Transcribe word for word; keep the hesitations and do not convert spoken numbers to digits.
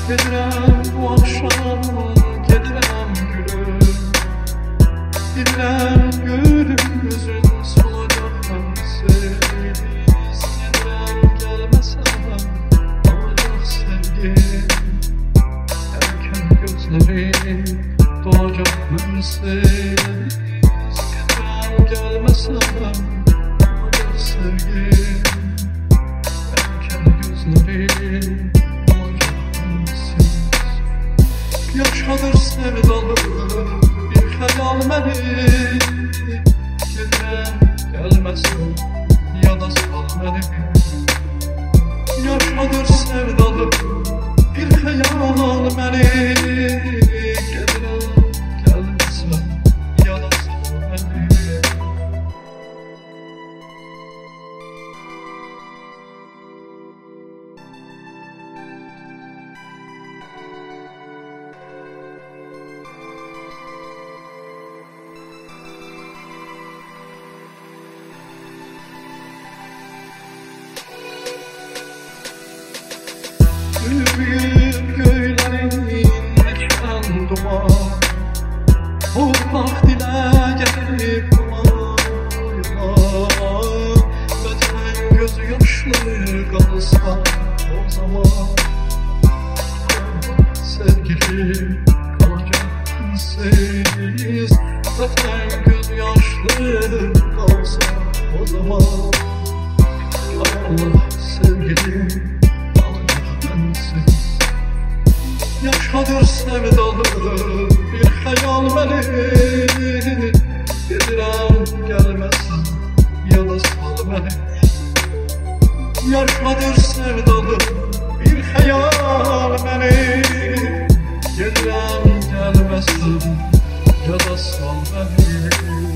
Gedirəm bu axşam, gedirəm gülüm. Gedirəm gülüm, üzün solacaq sevgiliyiz. Gedirəm gəlməsəm, alacaq sevgim. Erkən gözlərim dolacaq mənsiz. Gedirəm gəlməsəm, alacaq sevgim. Erkən gözlərim yaşadır sevdalı bir xəyal məni. Gedirəm gəlməsin ya da sal məni. Yaşadır sevdalı bir xəyal məni. Gedirəm gəlməsin ya da sal məni. Büyük göylerin mekan duman, o vaktiyle gelip duman. Vətən gözü yaşlı kalsa o zaman, sevgilim kalacak sensiz. Vətən gözü yaşlı kalsa o zaman, Allah sevgilim yaşadır sevdalı bir xəyal məni. Gedirəm gəlməsən ya da sal məni. Yaşadır sevdalı bir xəyal məni. Gedirəm gəlməsən ya da sal məni.